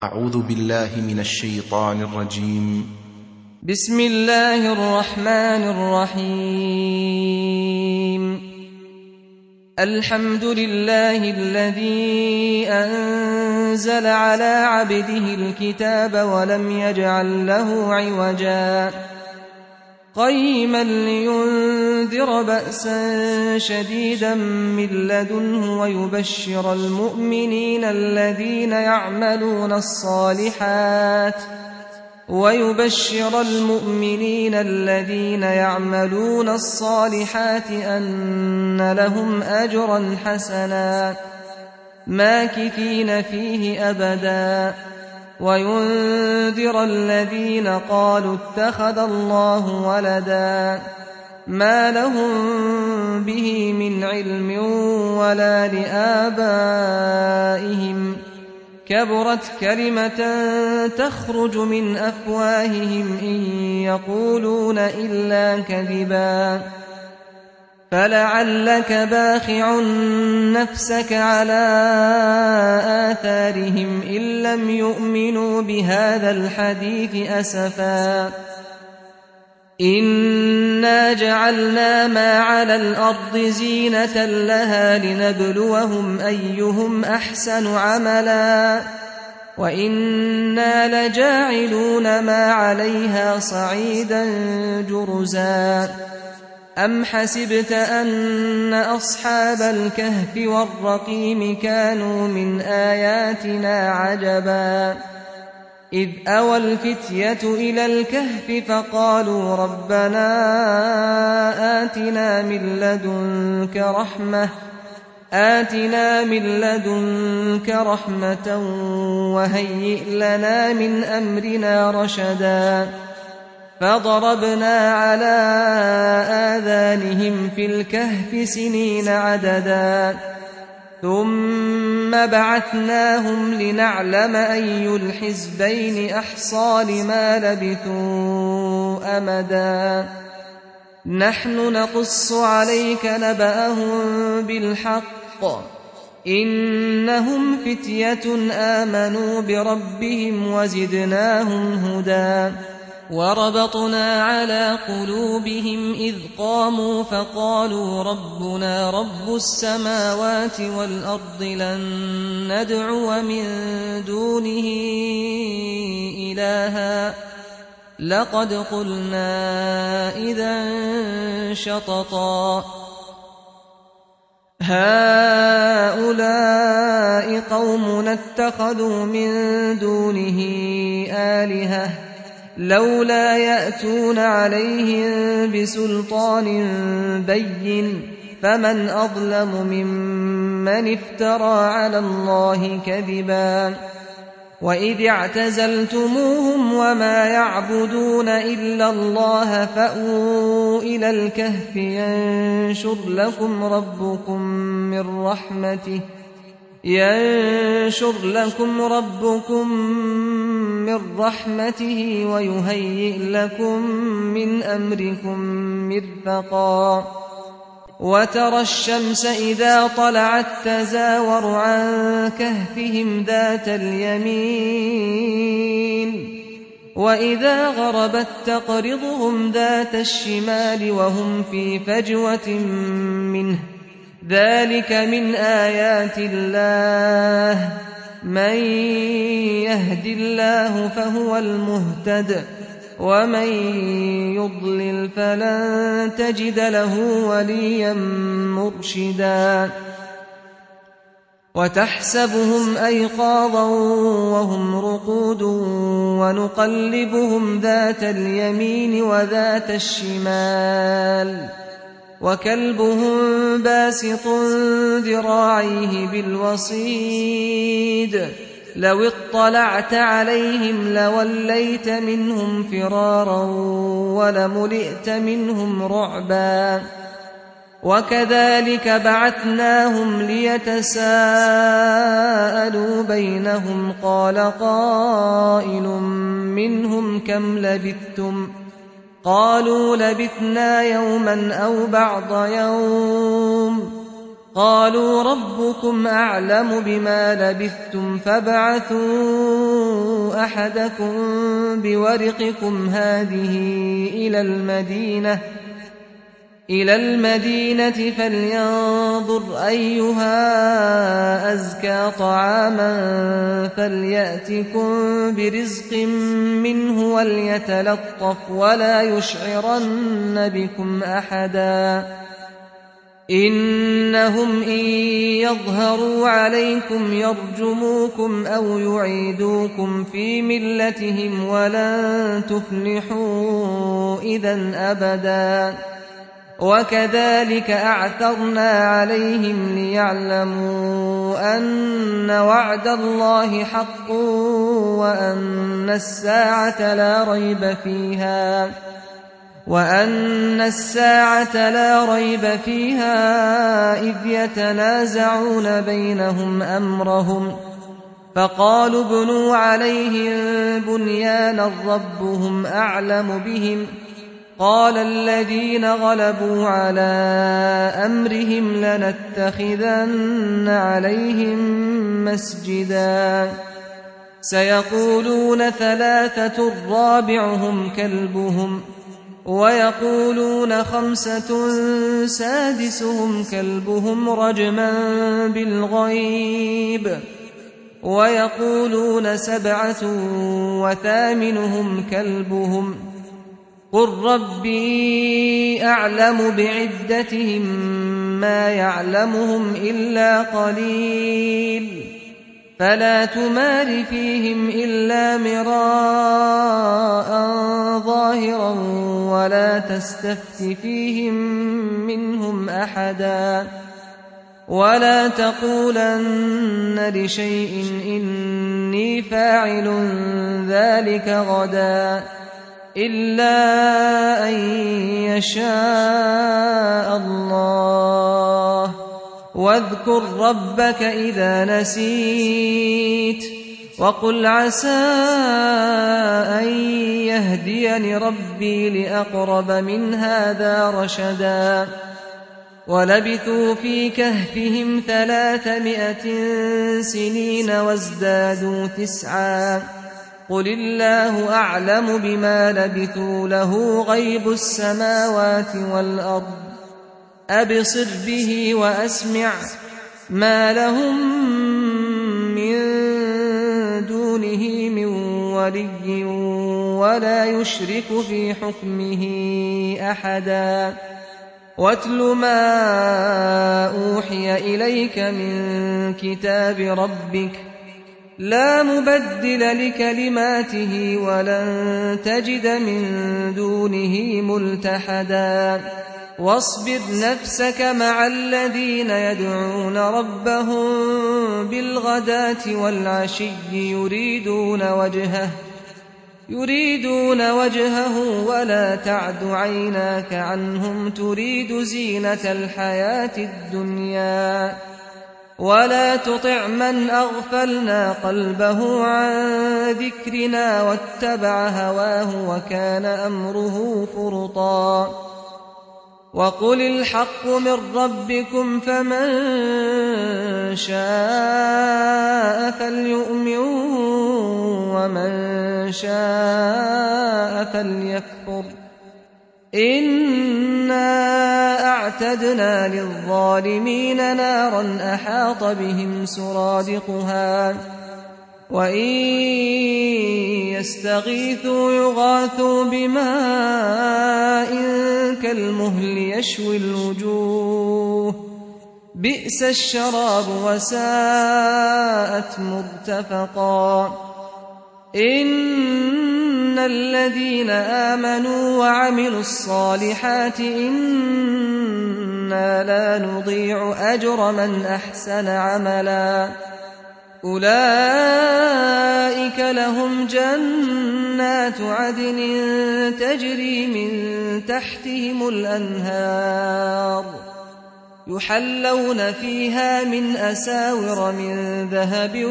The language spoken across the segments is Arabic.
أعوذ بالله من الشيطان الرجيم. بسم الله الرحمن الرحيم. الحمد لله الذي أنزل على عبده الكتاب ولم يجعل له عوجا قيما لينذر بأسا شديدا من لدنه ويبشر المؤمنين الذين يعملون الصالحات أن لهم أجرا حسنا ماكثين فيه أبدا وينذر الذين قالوا اتخذ الله ولدا ما لهم به من علم ولا لآبائهم كبرت كلمة تخرج من أفواههم إن يقولون إلا كذبا فلعلك باخع نفسك على آثارهم إن لم يؤمنوا بهذا الحديث أسفا إنا جعلنا ما على الأرض زينة لها لنبلوهم أيهم أحسن عملا وإنا لجاعلون ما عليها صعيدا جرزا أم حسبت أن أصحاب الكهف والرقيم كانوا من آياتنا عجبا إذ أوى الفتية إلى الكهف فقالوا ربنا آتنا من لدنك رحمة وهيئ لنا من أمرنا رشدا فضربنا على آذانهم في الكهف سنين عددا ثم بعثناهم لنعلم أي الحزبين أحصى لما لبثوا أمدا نحن نقص عليك نبأهم بالحق إنهم فتية آمنوا بربهم وزدناهم هدى وربطنا على قلوبهم إذ قاموا فقالوا ربنا رب السماوات والأرض لن ندعو من دونه إلها لقد قلنا إذا شططا هؤلاء قومنا اتخذوا من دونه آلهة لولا يأتون عليهم بسلطان بين فمن أظلم ممن افترى على الله كذبا وإذ اعتزلتموهم وما يعبدون إلا الله فأووا إلى الكهف ينشر لكم ربكم من رحمته ويهيئ لكم من أمركم مرفقا وترى الشمس إذا طلعت تزاور عن كهفهم ذات اليمين وإذا غربت تقرضهم ذات الشمال وهم في فجوة منه ذلك من آيات الله من يهد الله فهو المهتد ومن يضلل فلن تجد له وليا مرشدا وتحسبهم أيقاظا وهم رقود ونقلبهم ذات اليمين وذات الشمال وكلبهم باسط ذراعيه بالوصيد لو اطلعت عليهم لوليت منهم فرارا ولملئت منهم رعبا وكذلك بعثناهم ليتساءلوا بينهم قال قائل منهم كم لبثتم قالوا لبثنا يوما أو بعض يوم قالوا ربكم أعلم بما لبثتم فابعثوا أحدكم بورقكم هذه إلى المدينة فلينظر أيها أزكى طعاما فليأتكم برزق منه وليتلطف ولا يشعرن بكم أحدا إنهم إن يظهروا عليكم يرجموكم أو يعيدوكم في ملتهم ولن تفلحوا إذا أبدا وكذلك أعثرنا عليهم ليعلموا أن وعد الله حق وأن الساعة لا ريب فيها إذ يتنازعون بينهم أمرهم فقالوا ابنوا عليهم بنيانا ربهم أعلم بهم قال الذين غلبوا على أمرهم لنتخذن عليهم مسجدا سيقولون 3 رابعهم كلبهم ويقولون 5 سادسهم كلبهم رجما بالغيب ويقولون 7 وثامنهم كلبهم قل ربي أعلم بعدتهم ما يعلمهم إلا قليل فلا تمار فيهم إلا مراء ظاهرا ولا تستفت فيهم منهم أحدا ولا تقولن لشيء إني فاعل ذلك غدا إلا أن يشاء الله واذكر ربك إذا نسيت وقل عسى أن يهديني ربي لأقرب من هذا رشدا ولبثوا في كهفهم 300 سنين وازدادوا 9 قل الله أعلم بما لبثوا له غيب السماوات والأرض أبصر به وأسمع ما لهم من دونه من ولي ولا يشرك في حكمه أحدا واتل ما أوحي إليك من كتاب ربك لا مبدل لكلماته ولن تجد من دونه ملتحدا واصبر نفسك مع الذين يدعون ربهم بالغداة والعشي يريدون وجهه ولا تعد عيناك عنهم تريد زينة الحياة الدنيا ولا تطع من أغفلنا قلبه عن ذكرنا واتبع هواه وكان أمره فرطا وقل الحق من ربكم فمن شاء فليؤمن ومن شاء فليكفر إنا أعتدنا للظالمين نارا أحاط بهم سرادقها وإن يستغيثوا يغاثوا بماء كالمهل يشوي الوجوه بئس الشراب وساءت مرتفقا إن الذين آمنوا وعملوا الصالحات إنا لا نضيع أجر من أحسن عملا أولئك لهم جنات عدن تجري من تحتهم الأنهار يحلون فيها من أساور من ذهب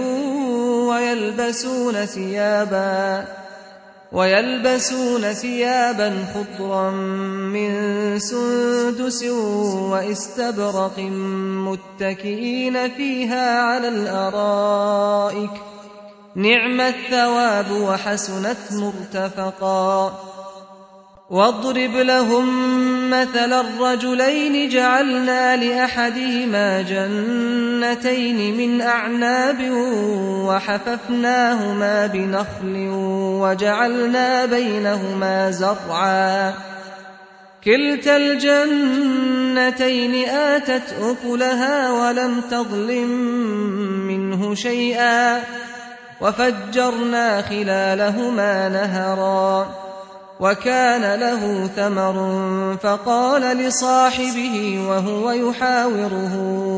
ويلبسون ثيابا خضرا من سندس واستبرق متكئين فيها على الأرائك نعم الثواب وحسنت مرتفقا واضرب لهم مثل الرجلين جعلنا لأحدهما جنتين من أعناب وحففناهما بنخل وجعلنا بينهما زرعا كلتا الجنتين آتت أكلها ولم تظلم منه شيئا وفجرنا خلالهما نهرا وكان له ثمر فقال لصاحبه وهو يحاوره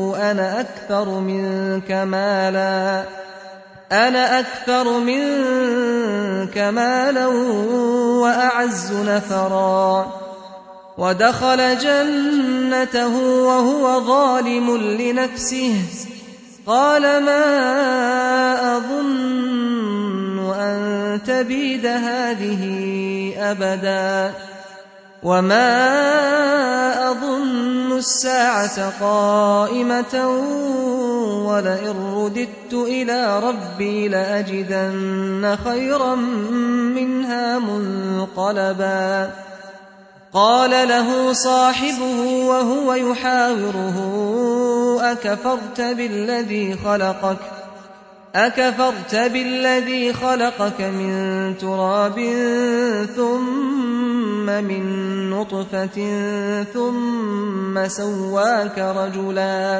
أنا أكثر منك مالا وأعز نفرا ودخل جنته وهو ظالم لنفسه قال ما أظن أن تبيد هذه أبدا وما أظن الساعة قائمة ولئن رددت إلى ربي لأجدن خيرا منها منقلبا قال له صاحبه وهو يحاوره أكفرت بالذي خلقك من تراب ثم من نطفة ثم سواك رجلا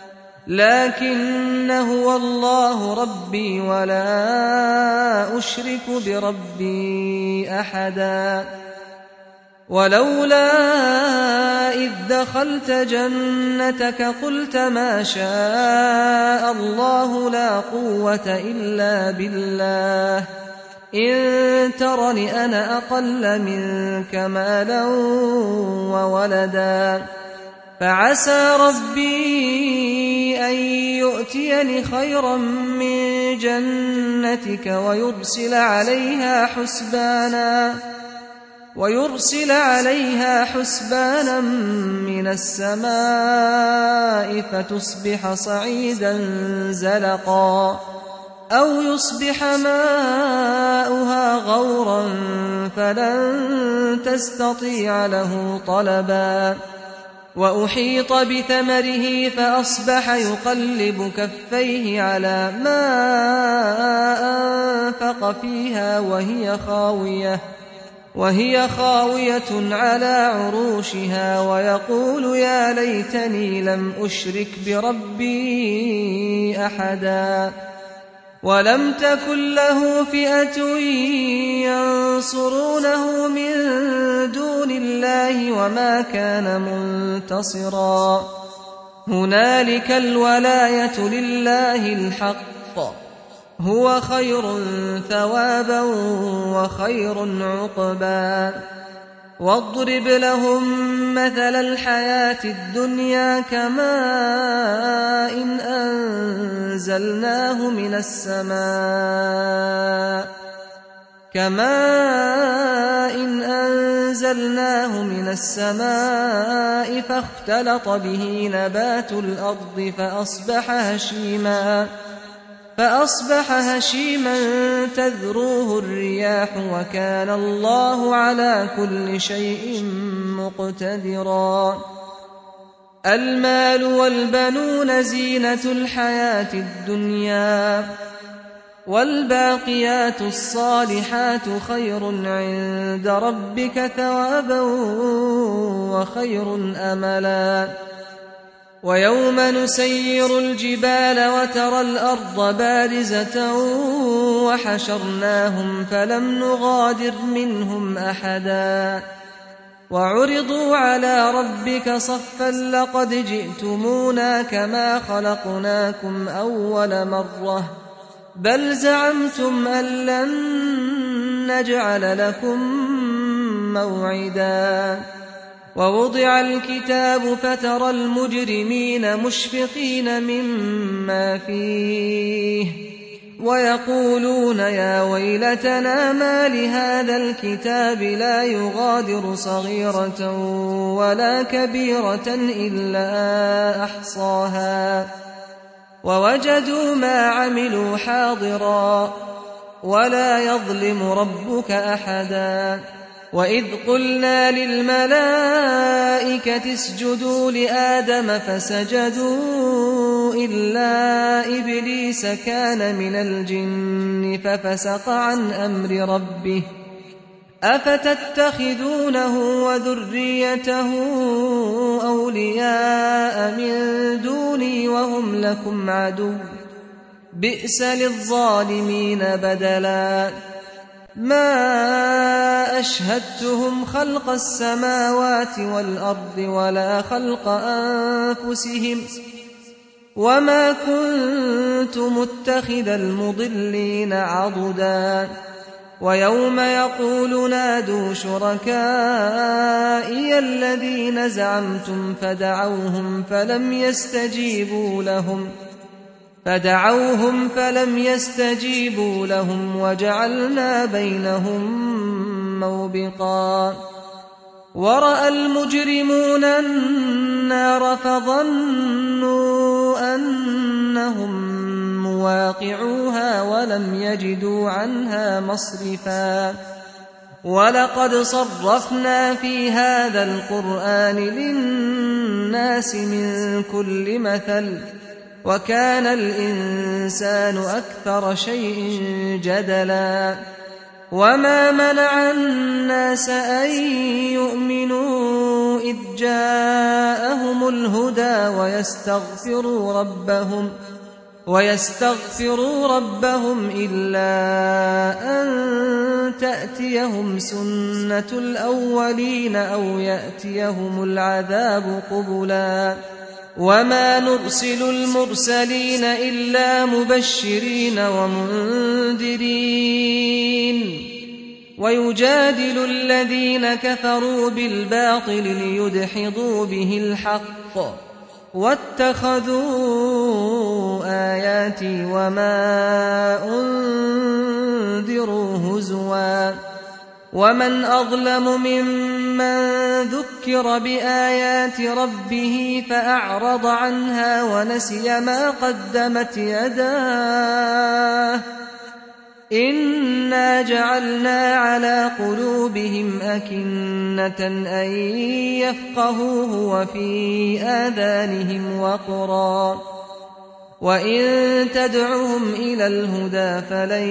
لكن هو الله ربي ولا أشرك بربي أحدا ولولا إذ دخلت جنتك قلت ما شاء الله لا قوة إلا بالله إن ترني أنا أقل منك مالا وولدا فعسى ربي أن يؤتيني خيرا من جنتك ويرسل عليها حسبانا من السماء فتصبح صعيدا زلقا أو يصبح ماؤها غورا فلن تستطيع له طلبا وأحيط بثمره فأصبح يقلب كفيه على ما أنفق فيها وهي خاوية على عروشها ويقول يا ليتني لم أشرك بربي أحدا ولم تكن له فئة ينصرونه من دون الله وما كان منتصرا هنالك الولاية لله الحق هو خير ثوابا وخير عقبا واضرب لهم مثل الحياة الدنيا كماء أنزلناه من السماء فاختلط به نبات الأرض فأصبح هشيما تذروه الرياح وكان الله على كل شيء مقتدرا المال والبنون زينة الحياة الدنيا والباقيات الصالحات خير عند ربك ثوابا وخير أملا ويوم نسير الجبال وترى الأرض بارزة وحشرناهم فلم نغادر منهم أحدا وعرضوا على ربك صفا لقد جئتمونا كما خلقناكم أول مرة بل زعمتم أن لن نجعل لكم موعدا ووضع الكتاب فترى المجرمين مشفقين مما فيه ويقولون يا ويلتنا ما لهذا الكتاب لا يغادر صغيرة ولا كبيرة إلا أحصاها ووجدوا ما عملوا حاضرا ولا يظلم ربك أحدا وإذ قلنا للملائكة اسجدوا لآدم فسجدوا إلا إبليس كان من الجن ففسق عن أمر ربه أفتتخذونه وذريته أولياء من دوني وهم لكم عدو بئس للظالمين بدلا ما أشهدتهم خلق السماوات والأرض ولا خلق أنفسهم وما كنت متخذ المضلين عضدا ويوم يقول نادوا شركائي الذين زعمتم فدعوهم فلم يستجيبوا لهم وجعلنا بينهم موبقا ورأى المجرمون النار فظنوا أنهم مواقعوها ولم يجدوا عنها مصرفا ولقد صرفنا في هذا القرآن للناس من كل مثل وكان الإنسان أكثر شيء جدلا وما منع الناس أن يؤمنوا إذ جاءهم الهدى ويستغفروا ربهم إلا أن تأتيهم سنة الأولين أو يأتيهم العذاب قبلا وما نرسل المرسلين إلا مبشرين ومنذرين ويجادل الذين كفروا بالباطل ليدحضوا به الحق واتخذوا آياتي وما أنذروا هزوا ومن أظلم ممن ذكر بآيات ربه فأعرض عنها ونسي ما قدمت يداه إنا جعلنا على قلوبهم أكنة أن يفقهوه وفي آذانهم وقرا وإن تدعهم إلى الهدى فلن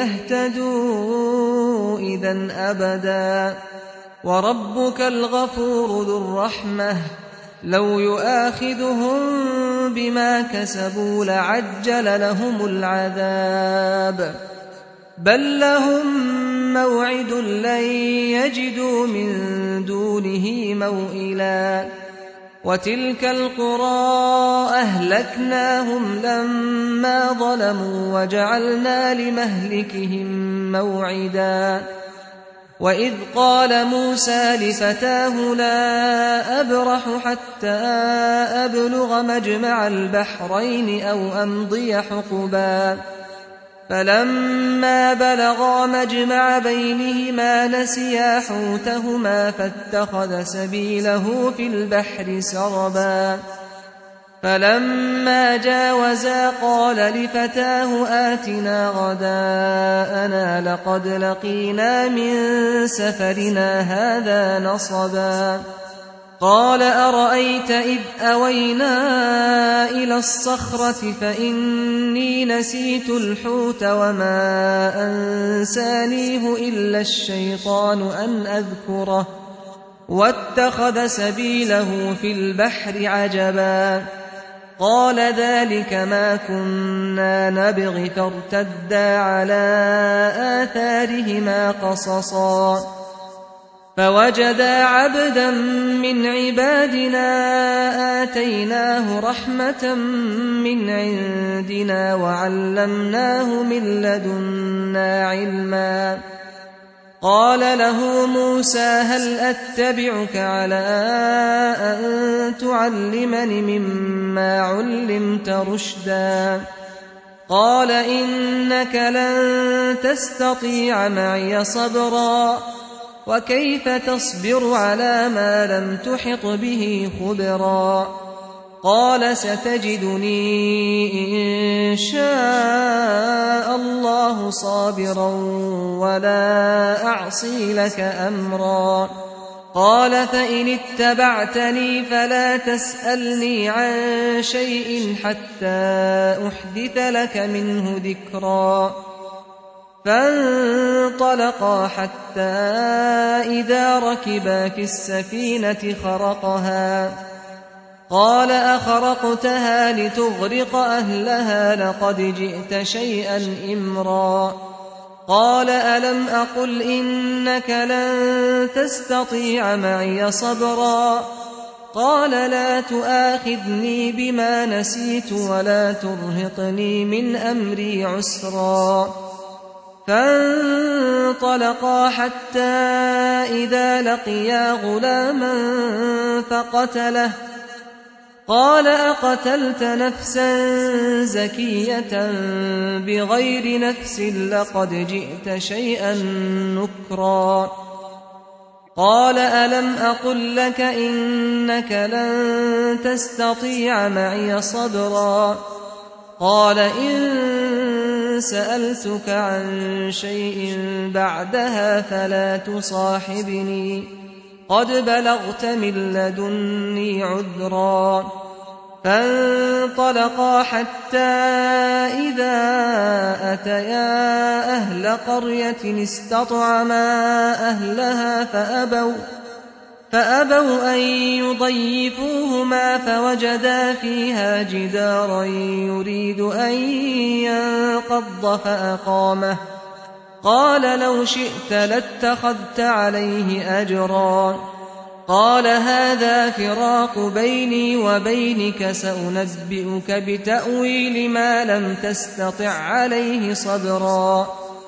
يهتدوا إذا أبدا وربك الغفور ذو الرحمة لو يؤاخذهم بما كسبوا لعجل لهم العذاب بل لهم موعد لن يجدوا من دونه موئلا وتلك القرى أهلكناهم لما ظلموا وجعلنا لمهلكهم موعدا وإذ قال موسى لفتاه لا أبرح حتى أبلغ مجمع البحرين أو أمضي حقبا فلما بلغا مجمع بينهما نسيا حوتهما فاتخذ سبيله في البحر سربا فلما جاوزا قال لفتاه آتنا غداءنا لقد لقينا من سفرنا هذا نصبا قال أرأيت إذ أوينا إلى الصخرة فإني نسيت الحوت وما أنسانيه إلا الشيطان أن أذكره واتخذ سبيله في البحر عجبا قال ذلك ما كنا نبغ فارتدا على آثارهما قصصا فوجدا عبدا من عبادنا آتيناه رحمة من عندنا وعلمناه من لدنا علما قال له موسى هل أتبعك على أن تعلمني مما علمت رشدا قال إنك لن تستطيع معي صبرا وكيف تصبر على ما لم تحط به خبرا قال ستجدني إن شاء الله صابرا ولا أعصي لك أمرا قال فإن اتبعتني فلا تسألني عن شيء حتى أحدث لك منه ذكرا فانطلقا حتى إذا ركبا في السفينة خرقها قال أخرقتها لتغرق أهلها لقد جئت شيئا إمرا قال ألم أقل إنك لن تستطيع معي صبرا قال لا تؤاخذني بما نسيت ولا ترهقني من أمري عسرا فانطلقا حتى إذا لقيا غلاما فقتله قال أقتلت نفسا زكية بغير نفس لقد جئت شيئا نكرا قال ألم أقل لك إنك لن تستطيع معي صبرا قال إن سألتك عن شيء بعدها فلا تصاحبني قد بلغت من لدني عذرا فانطلقا حتى إذا أتيا أهل قرية استطعما أهلها فأبوا أن يضيفوهما فوجدا فيها جدارا يريد أن ينقض فأقامه قال لو شئت لاتخذت عليه أجرا قال هذا فراق بيني وبينك سأنبئك بتأويل ما لم تستطع عليه صبرا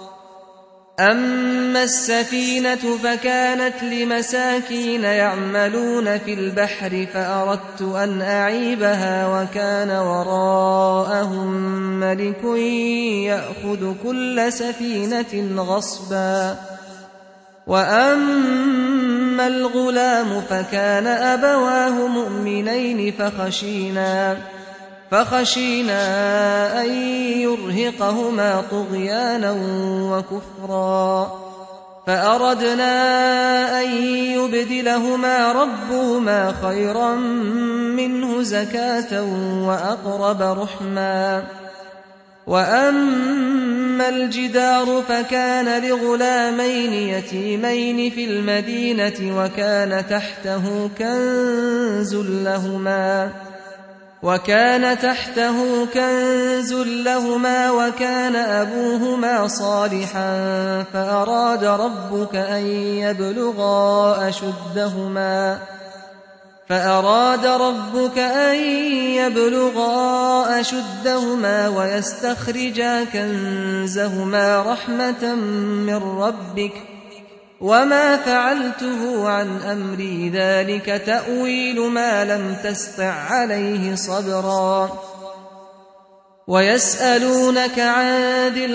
أما السفينة فكانت لمساكين يعملون في البحر فأردت أن أعيبها وكان وراءهم ملك يأخذ كل سفينة غصبا وأما الغلام فكان أبواه مؤمنين فخشينا أن يرهقهما طغيانا وكفرا فأردنا أن يبدلهما ربهما خيرا منه زكاة وأقرب رحما وأما الجدار فكان لغلامين يتيمين في المدينة وكان تحته كنز لهما وكان أبوهما صالحا فأراد ربك أن يبلغا أشدهما ويستخرجا كنزهما رحمة من ربك وما فعلته عن أمري ذلك تأويل ما لم تسطع عليه صبرا ويسألونك عن ذي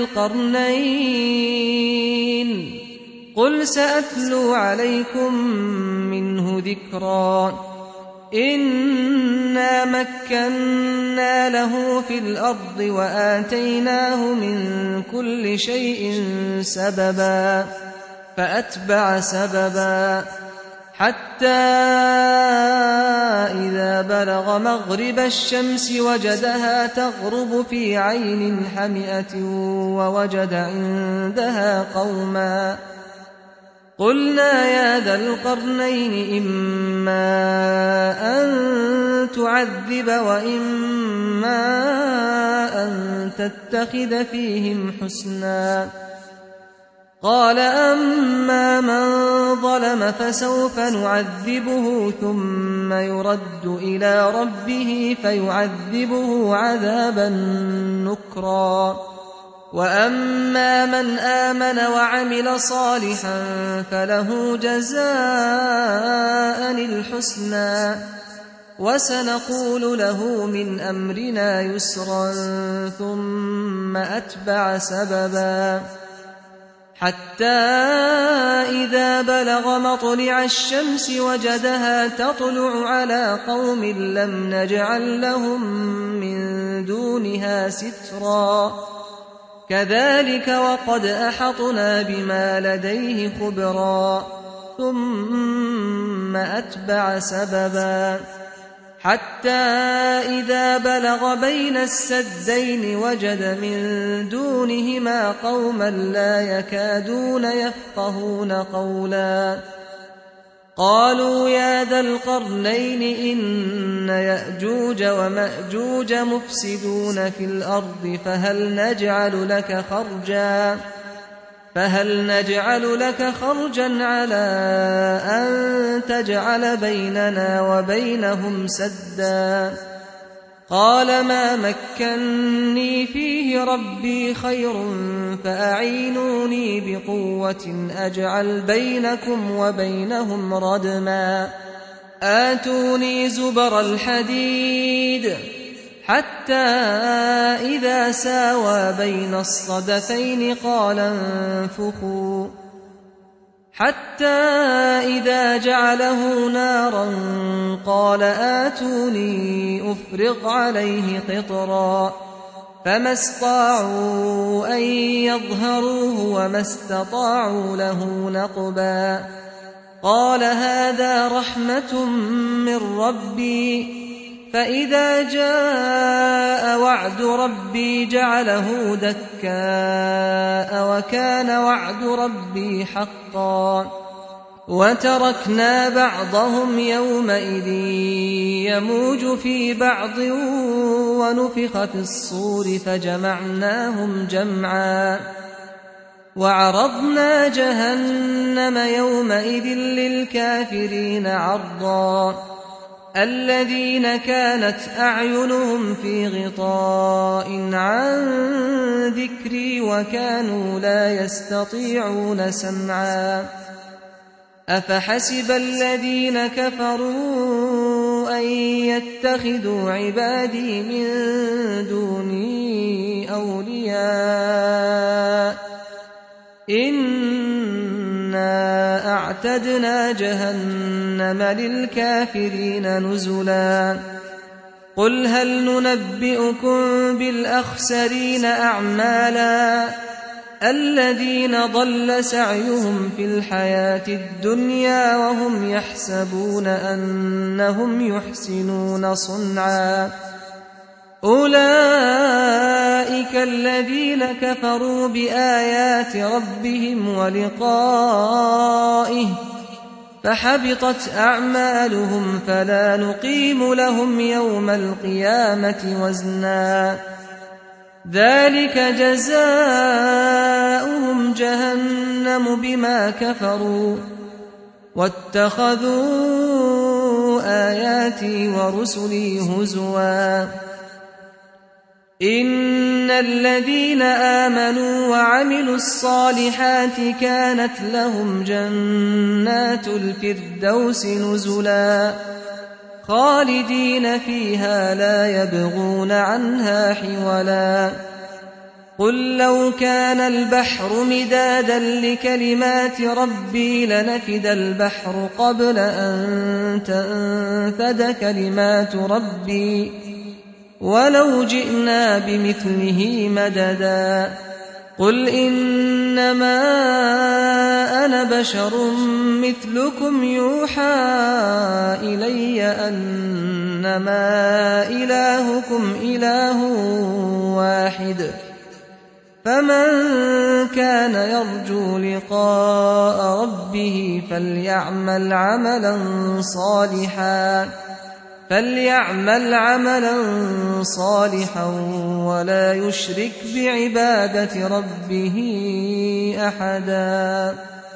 القرنين قل سأتلو عليكم منه ذكرا إنا مكنا له في الأرض وآتيناه من كل شيء سببا فأتبع سببا حتى إذا بلغ مغرب الشمس وجدها تغرب في عين حمئة ووجد عندها قوما قلنا يا ذا القرنين إما أن تعذب وإما أن تتخذ فيهم حسنا قال أما من ظلم فسوف نعذبه ثم يرد إلى ربه فيعذبه عذابا نكرا وأما من آمن وعمل صالحا فله جزاء الحسنى وسنقول له من أمرنا يسرا ثم أتبع سببا حتى إذا بلغ مطلع الشمس وجدها تطلع على قوم لم نجعل لهم من دونها سترا كذلك وقد أحطنا بما لديه خبرا ثم أتبع سببا حتى إذا بلغ بين السدين وجد من دونهما قوما لا يكادون يفقهون قولا قالوا يا ذا القرنين إن يأجوج ومأجوج مفسدون في الأرض فهل نجعل لك خرجا على أن تجعل بيننا وبينهم سدا قال ما مكني فيه ربي خير فأعينوني بقوة أجعل بينكم وبينهم ردما آتوني زبر الحديد حتى إذا ساوى بين الصدفين قال انفخوا حتى إذا جعله نارا قال آتوني أفرغ عليه قطرا فما استطاعوا أن يظهروه وما استطاعوا له نقبا قال هذا رحمة من ربي فإذا جاء وعد ربي جعله دكاء وكان وعد ربي حقا وتركنا بعضهم يومئذ يموج في بعض ونفخ في الصور فجمعناهم جمعا وعرضنا جهنم يومئذ للكافرين عرضا الذين كانت أعينهم في غطاء عن ذكري وكانوا لا يستطيعون سمعا أفحسب الذين كفروا أن يتخذوا عبادي من دوني أولياء إنا أعتدنا جهنم للكافرين نزلا قل هل ننبئكم بالأخسرين أعمالا الذين ضل سعيهم في الحياة الدنيا وهم يحسبون أنهم يحسنون صنعا أولئك الذين كفروا بآيات ربهم ولقائه فحبطت أعمالهم فلا نقيم لهم يوم القيامة وزنا ذلك جزاؤهم جهنم بما كفروا واتخذوا آياتي ورسلي هزوا إن الذين آمنوا وعملوا الصالحات كانت لهم جنات الفردوس نزلا خالدين فيها لا يبغون عنها حولا قل لو كان البحر مدادا لكلمات ربي لنفد البحر قبل أن تنفد كلمات ربي ولو جئنا بمثله مددا قل إنما أنا بشر مثلكم يوحى إلي أنما إلهكم إله واحد فمن كان يرجو لقاء ربه فليعمل عملا صالحا ولا يشرك بعبادة ربه أحدا